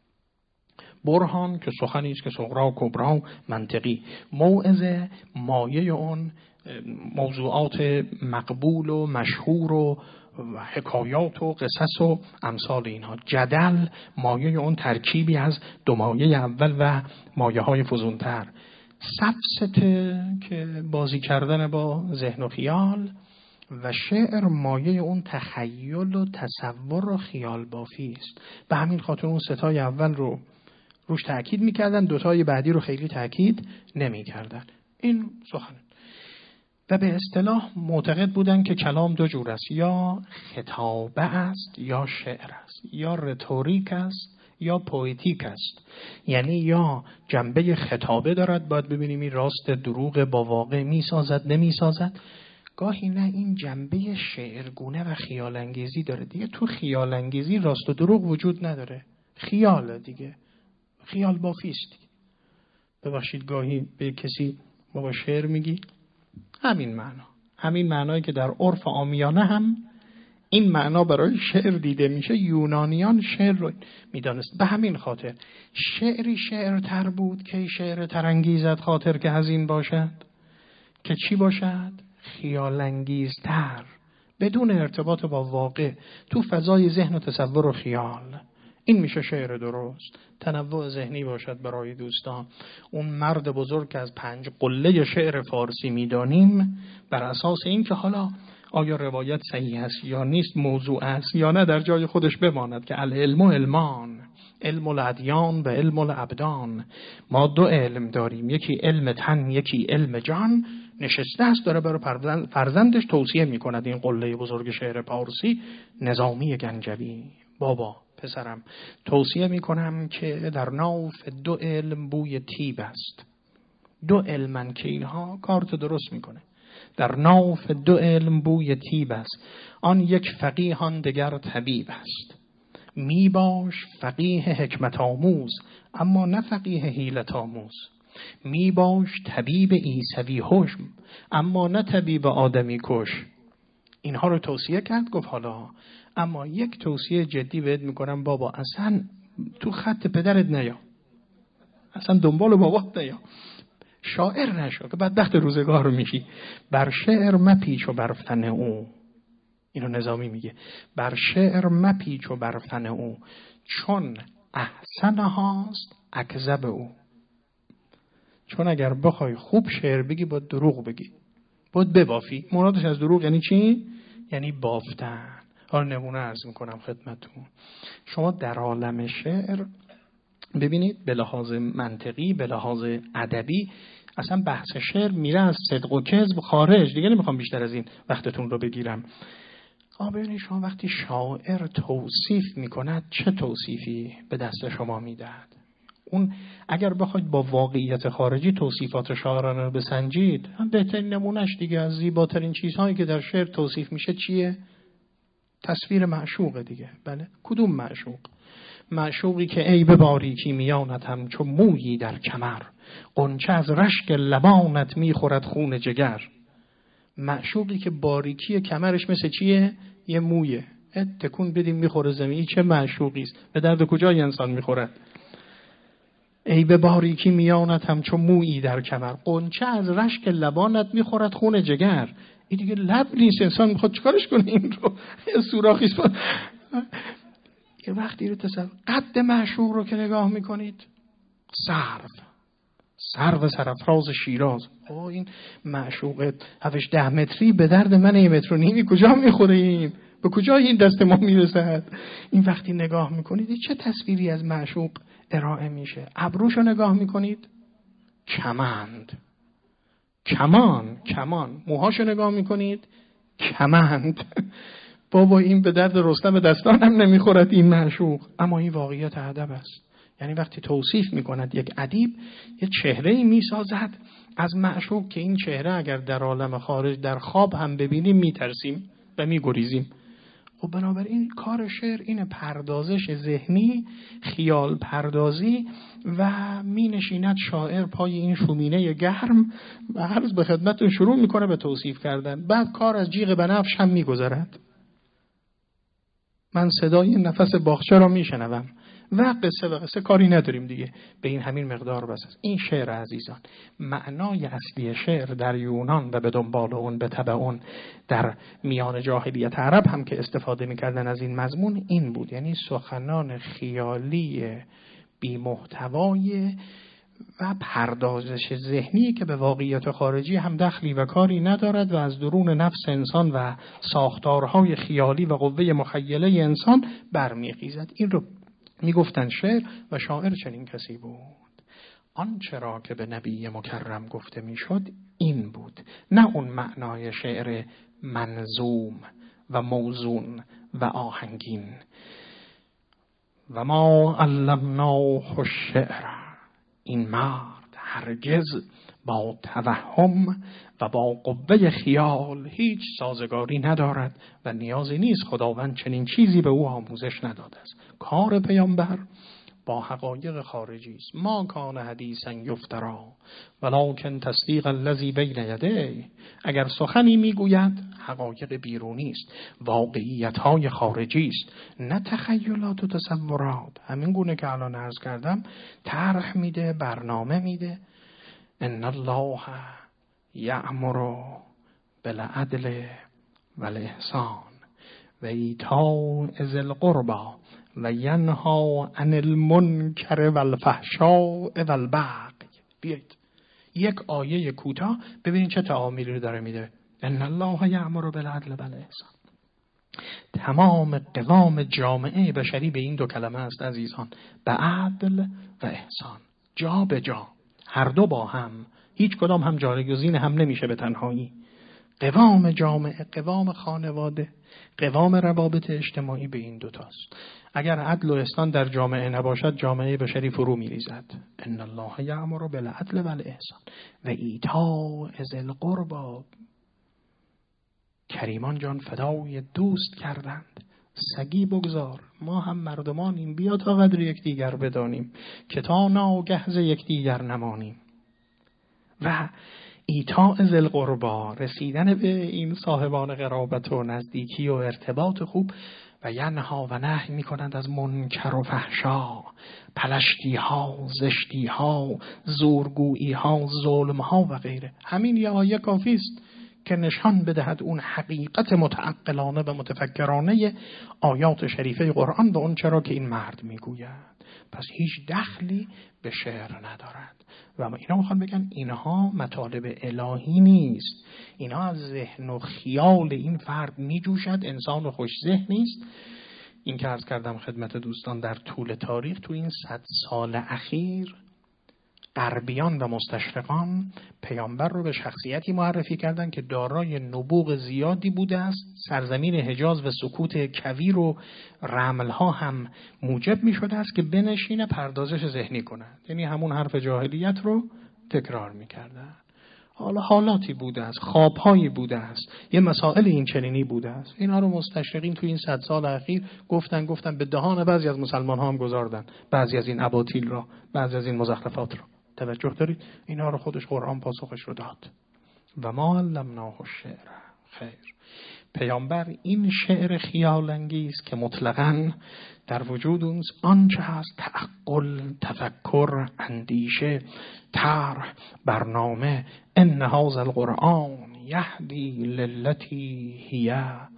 برهان که سخنی است که صغرا کبرا منطقی، موعظه مایه اون موضوعات مقبول و مشهور و حکایات و قصص و امثال اینها. جدل مایه اون ترکیبی از دو مایه اول و مایه های فزونتر. سفسطه که بازی کردن با ذهن و خیال، و شعر مایه اون تخیل و تصور و خیال بافی است. به همین خاطر اون ستای اول رو روش تأکید میکردن، دوتای بعدی رو خیلی تأکید نمیکردن. این سخن. و به اصطلاح معتقد بودن که کلام 2 جور است، یا خطابه است یا شعر است، یا رتوریک است یا پویتیک است. یعنی یا جنبه خطابه دارد، باید ببینیم این راست دروغ، با واقع میسازد نمیسازد. گاهی نه این جنبه شعرگونه و خیال انگیزی داره. دیگه تو خیال انگیزی راست و دروغ وجود نداره، خیال دیگه، خیال بافی است. ببخشید گاهی به کسی بابا شعر میگی، همین معنایی که در عرف عامیانه هم این معنا برای شعر دیده میشه، یونانیان شعر رو میدانست. به همین خاطر شعری شعرتر بود که شعر ترانگیزت خاطر که حزین باشد، که چی باشد؟ خیال انگیزتر، بدون ارتباط با واقع، تو فضای ذهن و تصور و خیال. این میشه شعر درست. تنوع ذهنی باشد برای دوستان. اون مرد بزرگ که از 5 قله شعر فارسی میدانیم، بر اساس این که حالا آیا روایت صحیح است یا نیست، موضوع است یا نه، در جای خودش بماند که العلم و علمان، علم الادیان و علم الابدان. ما 2 علم داریم، یکی علم تن، یکی علم جان. نشسته است داره برای فرزندش توصیه میکند این قله بزرگ شعر فارسی، نظامی گنجوی. بابا پسرم توصیه میکنم که در ناف 2 علم بوی طیب است. 2 علمن که اینها کارت درست میکنه. در ناف 2 علم بوی طیب است. آن یک فقیه آن دگر طبیب است. می باش فقیه حکمت آموز، اما نه فقیه حیلت آموز. می باش طبیب عیسوی حشم، اما نه طبیب آدمی کش. اینها رو توصیه کرد. گفت حالا اما یک توصیه جدی بهت میکنم بابا، اصلا تو خط پدرت نیا، اصلا دنبال بابات نیا، شاعر نشو که بدبخت روزگار میشی. بر شعر مپیچ و بر فن او. اینو نظامی میگه، بر شعر مپیچ و بر فن او، چون احسن هاست اکذب او. چون اگر بخوای خوب شعر بگی باید دروغ بگی، باید ببافی. مرادش از دروغ یعنی چی؟ یعنی بافتن. حالا نمونه عرض میکنم خدمتتون. شما در عالم شعر ببینید، به لحاظ منطقی، به لحاظ ادبی، اصلا بحث شعر میره از صدق و کذب خارج. دیگه نمیخوام بیشتر از این وقتتون رو بگیرم. ببینید شما وقتی شاعر توصیف میکند، چه توصیفی به دست شما میدهد؟ اون اگر بخواید با واقعیت خارجی توصیفات شاعرانه رو بسنجید، هم بهترین نمونهش دیگه از زیباترین چیزهایی که در شعر توصیف میشه چیه؟ تصویر معشوق دیگه. بله، کدوم معشوق؟ معشوقی که عیب باریکی میانت همچو مویی در کمر، غنچه از رشک لبانت میخورد خون جگر. معشوقی که باریکی کمرش مثل چیه؟ یه مویه، تکون بدیم میخوره زمین. چه معشوقی است؟ به درد کجای انسان میخورد؟ عیب باریکی میانت همچو مویی در کمر، غنچه از رشک لبانت میخورد خون جگر. این دیگه لب نیست، انسان میخواد چیکارش کنه این رو؟ سوراخی است. یه وقتی رو تصور، قد معشوق رو که نگاه میکنید، سرو سرافراز شیراز. این معشوق 7-10 متری به درد من 1.5 متر کجا میخوره؟ این به کجا این دست ما میرسد؟ این وقتی نگاه میکنید چه تصویری از معشوق ارائه میشه؟ ابروشو نگاه میکنید، کمان. موهاشو نگاه میکنید، کمند. بابا این به درد رستم دستانم نمیخورد این معشوق. اما این واقعیت ادب است. یعنی وقتی توصیف میکند یک ادیب، یه چهره‌ای میسازد از معشوق که این چهره اگر در عالم خارج در خواب هم ببینیم میترسیم و میگریزیم. خب بنابراین کار شعر اینه، پردازش ذهنی، خیال پردازی، و می نشیند شاعر پای این شومینه گرم و عرض به خدمتتون شروع میکنه به توصیف کردن. بعد کار از جیغ بنفش هم میگذرد. من صدای نفس باغچه را میشنوم و قصه و قصه کاری نداریم دیگه، به این همین مقدار بس است. این شعر عزیزان، معنای اصلی شعر در یونان و به دنبال اون به تبع اون در میان جاهلیت عرب هم که استفاده میکردن از این مضمون این بود. یعنی سخنان خیالی بی محتوای و پردازش ذهنی که به واقعیت خارجی هم دخلی و کاری ندارد و از درون نفس انسان و ساختارهای خیالی و قوه مخیله انسان برمیخیزد. این رو میگفتن شعر، و شاعر چنین کسی بود. آنچه را که به نبی مکرم گفته میشد این بود، نه اون معنای شعر منظوم و موزون و آهنگین. و ما علمناه الشعر، این مرد هرگز با توهم و با قوه خیال هیچ سازگاری ندارد و نیازی نیست خداوند چنین چیزی به او آموزش نداده است. کار پیامبر با حقایق خارجی است. ما کان حدیثا یفترا ولکن تصدیق الذی بین یدیه. اگر سخنی میگوید حقایق بیرونی است، واقعیت‌های خارجی است، نه تخیلات و تصورات. همین گونه که الان عرض کردم، طرح میده، برنامه میده. ان الله یأمر بالعدل و الاحسان و ایتاء ذی القربی و ینهی عن المنکر و الفحشاء و البغی. بیایید یک آیه کوتاه ببینید چه تعامیلی رو داره میده. ان الله یأمر بالعدل و الاحسان. تمام قوام جامعه بشری به این دو کلمه است عزیزان، به عدل و احسان، جا به جا، هر دو با هم، هیچ کدام هم جایگزین هم نمیشه به تنهایی. قوام جامعه، قوام خانواده، قوام روابط اجتماعی به این دوتاست. اگر عدل و احسان در جامعه نباشد جامعه بشری فرو میریزد. ان الله یأمر بالعدل و الاحسان و ایتاء ذی القربی. کریمان جان فدای دوست کردند، سگی بگذار ما هم مردمانیم، بیا تا قدر یکدیگر بدانیم که تا ناگه ز یکدیگر نمانیم. و ایتاء ذی القربی، رسیدن به این صاحبان قرابت و نزدیکی و ارتباط خوب. و ینها و نهی میکنند از منکر و فحشا، پلشتی ها، زشتی ها، زورگویی ها، ظلم ها و غیره. همین یه آیه کافی است که نشان بدهد اون حقیقت متعقلانه و متفکرانه آیات شریفه قرآن به اون چرا که این مرد میگوید. پس هیچ دخلی به شعر ندارد. و اینا میخوان بگن اینها مطالب الهی نیست، اینها از ذهن و خیال این فرد میجوشد. انسان و خوش ذهنی است. این که عرض کردم خدمت دوستان، در طول تاریخ تو این 100 سال اخیر غربیان و مستشرقان پیامبر رو به شخصیتی معرفی کردند که دارای نبوغ زیادی بوده است. سرزمین حجاز و سکوت کویر و رمل‌ها هم موجب می‌شده است که بنشینه پردازش ذهنی کنند. یعنی همون حرف جاهلیت رو تکرار می‌کردن. حالا حالاتی بوده است، خواب‌هایی بوده است، یه مسائل این چنینی بوده است. اینا رو مستشرقین تو این 100 سال اخیر گفتن به دهان بعضی از مسلمان‌ها هم گذاردن، بعضی از این اباطیل را، بعضی از این مزخرفات را. توجه دارید؟ اینا رو خودش قرآن پاسخش رو داد. و ما علمناه الشعر. خیر، پیامبر این شعر خیال انگیز که مطلقاً در وجود اون آنچه هست، تعقل، تفکر، اندیشه، طرح، برنامه، ان هذا القرآن یهدی للتی هی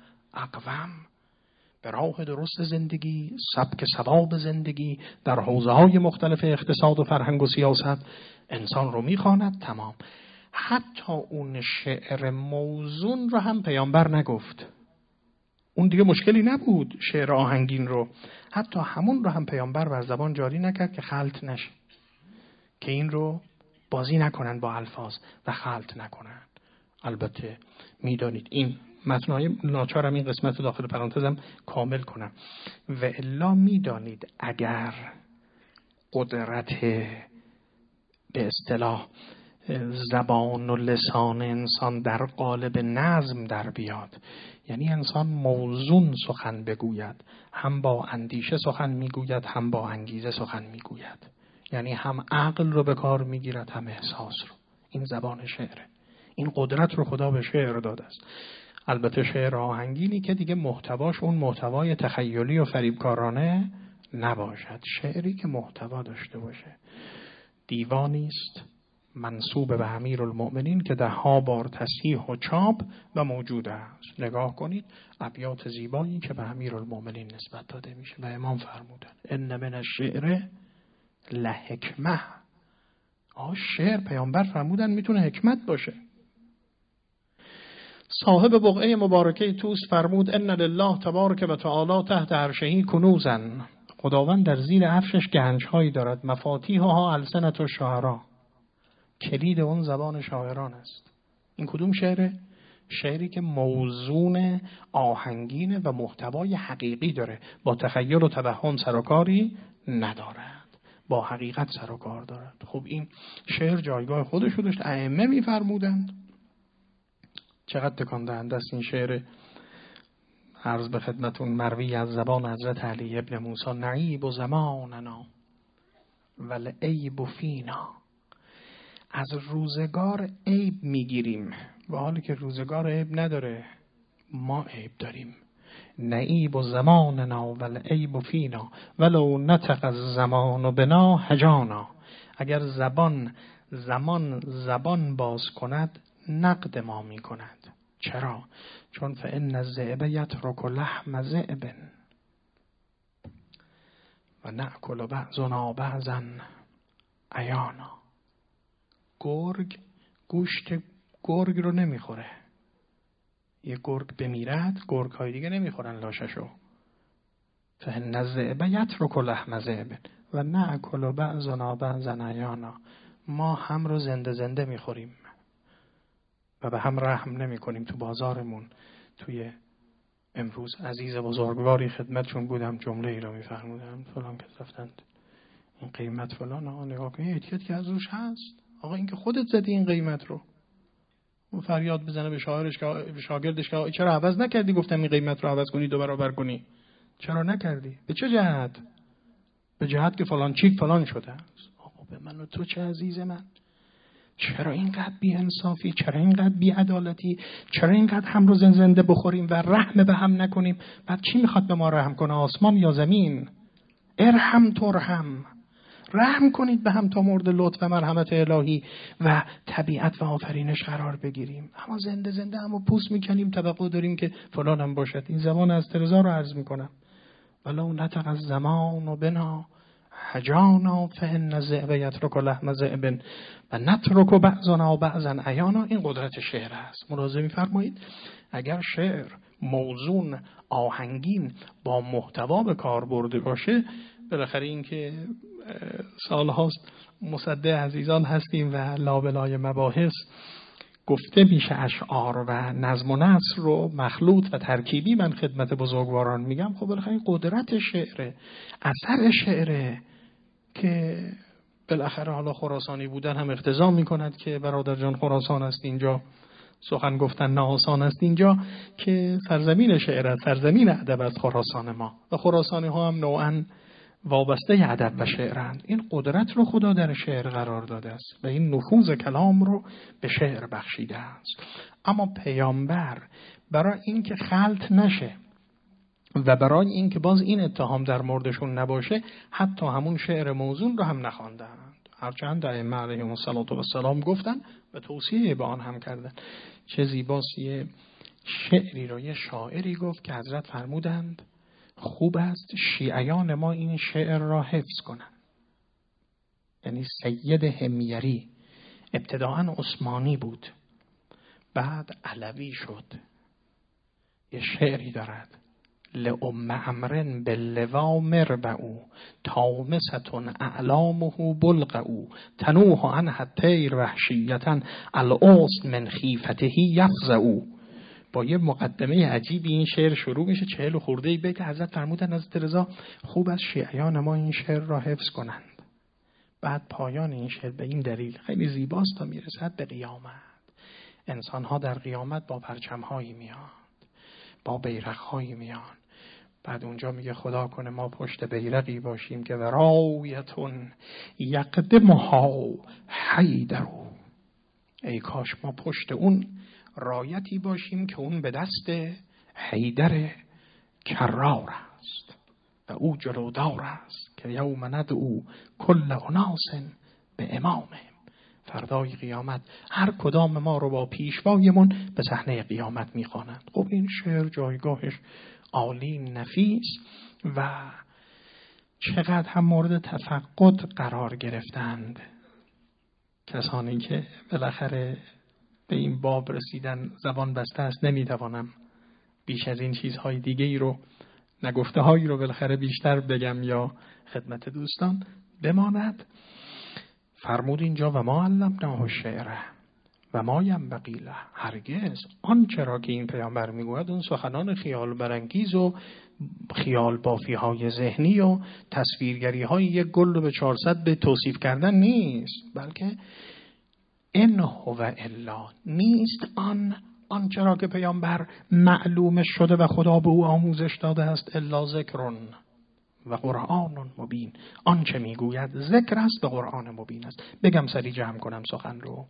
اقوم، به راه درست زندگی، سبک ثواب زندگی در حوزه‌های مختلف اقتصاد و فرهنگ و سیاست انسان رو می‌خواند. تمام. حتی اون شعر موزون رو هم پیامبر نگفت. اون دیگه مشکلی نبود، شعر آهنگین رو. حتی همون رو هم پیامبر بر زبان جاری نکرد که خلط نشه، که این رو بازی نکنن با الفاظ و خلط نکنن. البته میدانید این متنای ناچارم این قسمت رو داخل پرانتزم کامل کنم. و الا میدانید اگر قدرت به اصطلاح زبان و لسان انسان در قالب نظم در بیاد، یعنی انسان موزون سخن بگوید، هم با اندیشه سخن میگوید، هم با انگیزه سخن میگوید، یعنی هم عقل رو به کار میگیرد هم احساس رو. این زبان شعره. این قدرت رو خدا به شعر داده است. البته شعر آهنگینی که دیگه محتواش اون محتوای تخیلی و فریبکارانه نباشد، شعری که محتوا داشته باشه. دیوانی است منسوب به امیرالمؤمنین که 10 بار تصحیح و چاپ و موجود است. نگاه کنید ابیات زیبایی که به امیرالمؤمنین نسبت داده میشه و امام فرمودن ان من الشعر لحکمه. شعر پیامبر فرمودن میتونه حکمت باشه. صاحب بقعه مبارکه توست فرمود ان لله تبارک و تعالی تحت عرشه کنوزا. خداوند در زیر عرشش گنج‌هایی دارد، مفاتیحها السنة الشعراء، کلید اون زبان شاعران است. این کدوم شعره؟ شعری که موزون آهنگینه و محتوای حقیقی داره، با تخیل و توهم سر و کاری ندارد، با حقیقت سر و کار دارد. خب این شعر جایگاه خودش رو داشت. ائمه می‌فرمودند. چقدر تکان دهنده است این شعر عرض به خدمتون مروی از زبان حضرت علی ابن موسی: نعیب و زماننا والعیب فینا. از روزگار عیب میگیریم و حالی که روزگار عیب نداره، ما عیب داریم. نعیب و زماننا والعیب فینا ولو نطق الزمان بنا هجانا. اگر زمان باز کند نقد ما می کند. چرا؟ چون فإن الذئب یترک لحم ذئب و نأکل بعضنا بعضا عیانا. گرگ گوشت گرگ رو نمیخوره. یه گرگ بمیرد، گرگ های دیگه نمیخورن لاششو. فإن الذئب یترک لحم ذئب و نأکل بعضنا بعضا عیانا. ما هم رو زنده زنده میخوریم و به هم رحم نمی کنیم. تو بازارمون توی امروز عزیز بزرگواری خدمتشون بودم، جمله ای رو میفرمودن فلان که رفتند این قیمت فلان. آقا نگاه کن، اتیکت که از روش هست. آقا این که خودت زدی این قیمت رو. اون فریاد بزنه به شاعرش که به شاگردش که چرا عوض نکردی، گفتم این قیمت رو عوض کنی 2 برابر کنی، چرا نکردی؟ به چه جهت؟ به جهت که فلان چیک فلان شده است. آقا به من و تو چه عزیز من، چرا اینقدر بی انصافی، چرا اینقدر بی عدالتی، چرا اینقدر هم رو زنده بخوریم و رحم به هم نکنیم؟ بعد کی میخواد به ما رحم کنه، آسمان یا زمین؟ ارحم ترحم، رحم کنید به هم تا مورد لطف و مرحمت الهی و طبیعت و آفرینش قرار بگیریم. اما زنده زنده اما پوست میکنیم، توقع داریم که فلان هم باشد. این زبان از ترزا رو عرض میکنم. ولو نطق الزمان و بنا حجانا فإن الذئب یترک لحم ذئب و نترک بعضنا بعضا عیانا. این قدرت شعر است. ملاحظه می‌فرمایید اگر شعر موزون، آهنگین، با محتوا به کار برده باشه، بالاخره این که سال‌هاست مصدق عزیزان هستیم و لابلای مباحث گفته میشه اشعار و نظم و نثر رو مخلوط و ترکیبی من خدمت بزرگواران میگم. خب بالاخره این قدرت شعره، اثر شعره که بالاخره حالا خراسانی بودن هم اقتضا میکند که برادر جان خراسان است اینجا، سخن گفتن نه آسان است اینجا، که سرزمین شعر است، سرزمین ادب است خراسان ما و خراسانی ها هم نوعاً وابسته ادب و شعرند. این قدرت رو خدا در شعر قرار داده است و این نفوذ کلام رو به شعر بخشیده است. اما پیامبر برای این که خلط نشه و برای این که باز این اتهام در موردشون نباشه، حتی همون شعر موزون رو هم نخواندند. هرچند ائمه علیهم السلام گفتن و توصیه به آن هم کردن. چه زیباست یه شعری رو یه شاعری گفت که حضرت فرمودند خوب است شیعیان ما این شعر را حفظ کنند. یعنی سید حمیری ابتداعاً عثمانی بود، بعد علوی شد. یه شعری دارد لأم امرن باللوا مربعو تامستون اعلامه بلغعو تنوح عنها الطیر وحشیتا الأصل من خیفته یفزعو. با یه مقدمه عجیبی این شعر شروع میشه، 40 خورده بیت. حضرت فرمودن از رضا خوب از شیعیان ما این شعر را حفظ کنند. بعد پایان این شعر به این دلیل خیلی زیباست تا میرسد به قیامت. انسان‌ها در قیامت با پرچم‌هایی میان، با بیرق‌هایی میان. بعد اونجا میگه خدا کنه ما پشت بیرقی باشیم که ورایتون یقدمها حیدرو. ای کاش ما پشت اون رایتی باشیم که اون به دست حیدر کرار است و او جلودار است که یوم ندعو کل اناس به امامه. فردای قیامت هر کدام ما رو با پیشوایمون به صحنه قیامت میخوانند. خب این شعر جایگاهش عالی، نفیس و چقدر هم مورد تفقد قرار گرفتند کسانی که بالاخره به این باب رسیدن. زبان بسته است، نمیتوانم بیش از این چیزهای دیگه ای رو، نگفته هایی رو بالاخره بیشتر بگم یا خدمت دوستان بماند. فرمود اینجا و ما علمناه الشعر و ما ینبغی له. هرگز آنچه را که این پیامبر میگوید اون سخنان خیال برانگیز و خیال بافی های ذهنی و تصویرگری های یک گل رو به 400 به توصیف کردن نیست، بلکه ان هو الا، نیست آنچه را که پیامبر معلوم شده و خدا به او آموزش داده است، الا ذکرون و قرآن مبین. آنچه میگوید ذکر است و قرآن مبین است. بگم سری جمع کنم سخن رو.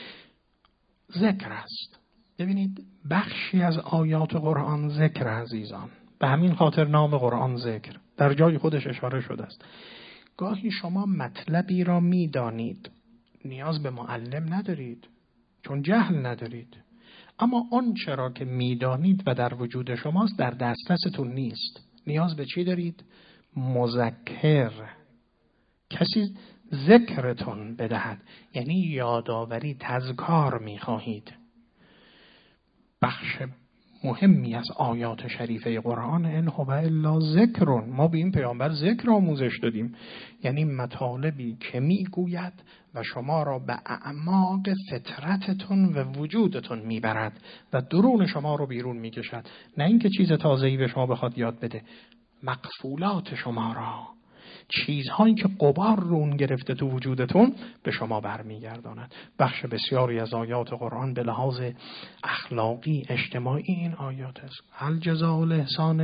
ذکر است. ببینید بخشی از آیات قرآن ذکر عزیزان، به همین خاطر نام قرآن ذکر در جای خودش اشاره شده است. گاهی شما مطلبی را میدانید، نیاز به معلم ندارید چون جهل ندارید، اما آن چرا که میدانید و در وجود شماست در دسترستون نیست. نیاز به چی دارید؟ مذکر، کسی ذکرتون بدهد، یعنی یادآوری، تذکار میخواهید. بخش مهمی از آیات شریفه قرآن ان هو الا ذکر، ما به این پیامبر ذکر آموزش دادیم، یعنی مطالبی که میگوید و شما را به اعماق فطرتتون و وجودتون میبرد و درون شما رو بیرون میکشد، نه اینکه چیز تازه‌ای به شما بخواد یاد بده. مقفولات شما را، چیزهایی که غبار رو اون گرفته تو وجودتون، به شما برمیگرداند. بخش بسیاری از آیات قرآن به لحاظ اخلاقی اجتماعی این آیات است. هل جزاء الاحسان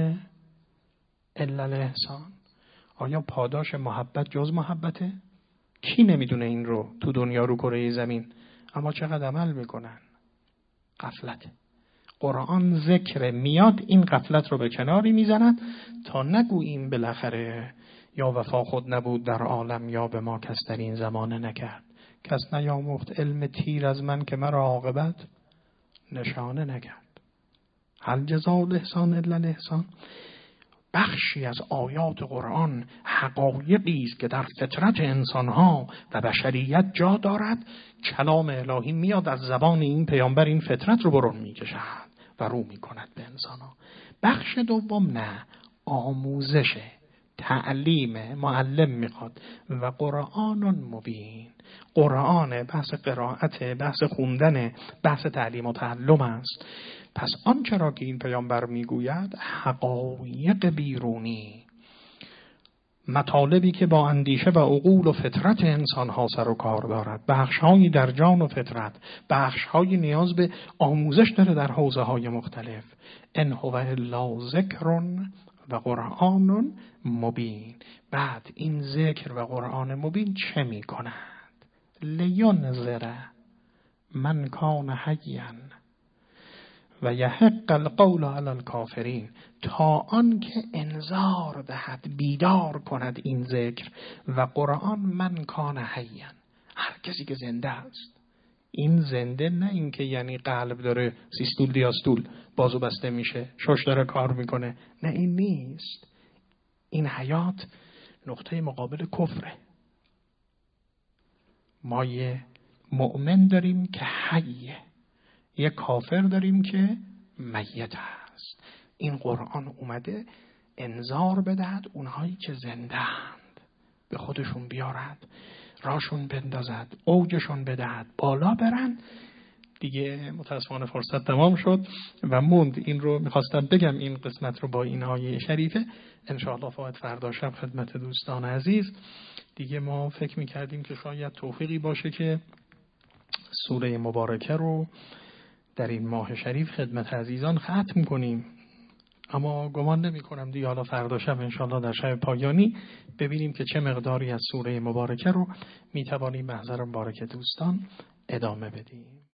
الا الاحسان؟ آیا پاداش محبت جز محبته؟ کی نمیدونه این رو تو دنیا رو کره زمین؟ اما چقدر عمل میکنن؟ غفلت. قرآن ذکر میاد این غفلت رو به کناری میزند تا نگوییم بالاخره یا وفا خود نبود در عالم یا به ما کس در این زمانه نکرد، کس نیاموخت علم تیر از من که مرا عاقبت نشانه نکرد. هل جزاء الاحسان الا الاحسان؟ بخشی از آیات قرآن حقایقی است که در فطرت انسانها و بشریت جا دارد. کلام الهی میاد از زبان این پیامبر این فطرت رو برون میکشد و رو میکند به انسانها. بخش دوم نه، آموزشه، تعلیم، معلم میخواد و قرآن مبین. قرآن بحث قرائت، بحث خوندن، بحث تعلیم و تعلم است. پس آنچه را که این پیامبر میگوید حقایق بیرونی، مطالبی که با اندیشه و عقول و فطرت انسان ها سر و کار دارد، بخش‌هایی در جان و فطرت، بخش‌هایی نیاز به آموزش داره در حوزه‌های مختلف. ان هو الا ذکر و قرآن مبین. بعد این ذکر و قرآن مبین چه می کند؟ لینذر من کان حیا و یحق القول علی الکافرین، تا آن که انذار دهد، بیدار کند این ذکر و قرآن من کان حیا، هر کسی که زنده است. این زنده نه این که یعنی قلب داره سیستول دیاستول بازو بسته میشه، شش داره کار میکنه، نه این نیست. این حیات نقطه مقابل کفره. ما یه مؤمن داریم که حیه، یه کافر داریم که میت است. این قرآن اومده انذار بدهد اونهایی که زنده‌اند، به خودشون بیارد، راشون بندازد، اوجشون بدهد، بالا برن. دیگه متاسفانه فرصت تمام شد و موند. این رو میخواستم بگم، این قسمت رو با این آیه شریفه انشاءالله فاید فردا شب خدمت دوستان عزیز. دیگه ما فکر میکردیم که شاید توفیقی باشه که سوره مبارکه رو در این ماه شریف خدمت عزیزان ختم کنیم، اما گمان نمی کنم دیگه. حالا فردا شب انشاءالله در شب پایانی ببینیم که چه مقداری از سوره مبارکه رو میتوانیم محضر مبارک دوستان ادامه بدیم.